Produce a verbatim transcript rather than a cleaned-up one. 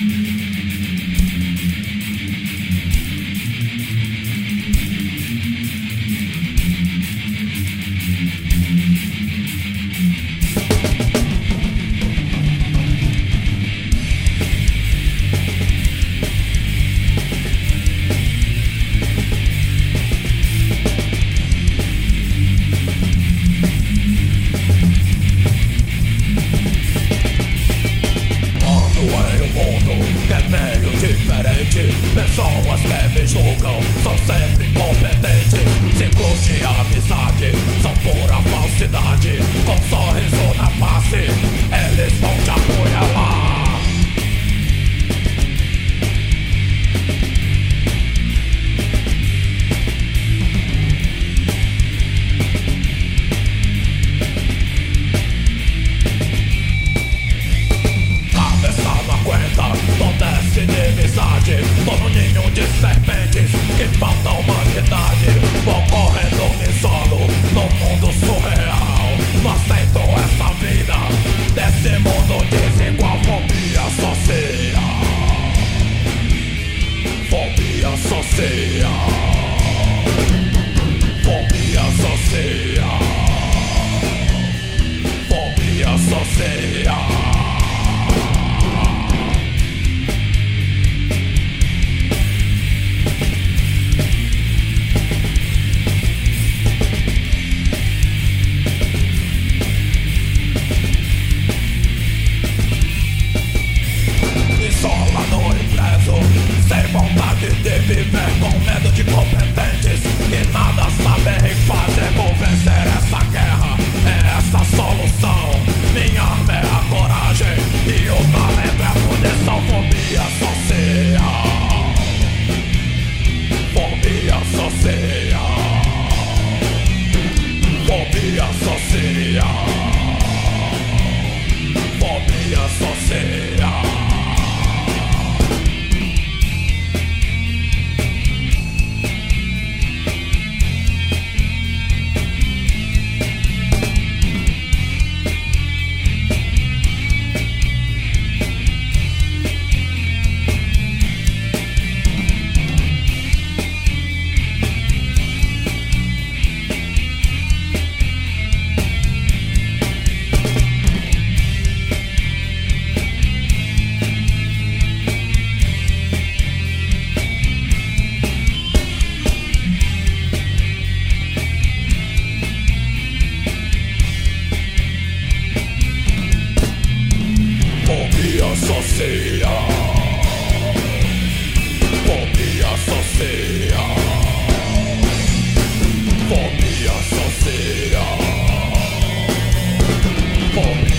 Pessoas que me julgam são sempre incompetentes. Ciclos de amizade são pura falsidade. Com um sorriso na face, eles vão te apunhalar. Tô no ninho de serpentes que faltam humanidade. Vou correndo me solo no mundo surreal. Não aceito essa vida desse mundo desigual. Fobia social, fobia social, fobia social, fobia social. Sem vontade de viver, com medo de competentes que nada sabem fazer. Vou vencer essa guerra, é essa a solução. Minha arma é a coragem e o talento é a munição. Fobia social, fobia social, fobia social, fobia social. Social, fobia social, fobia social, fobia.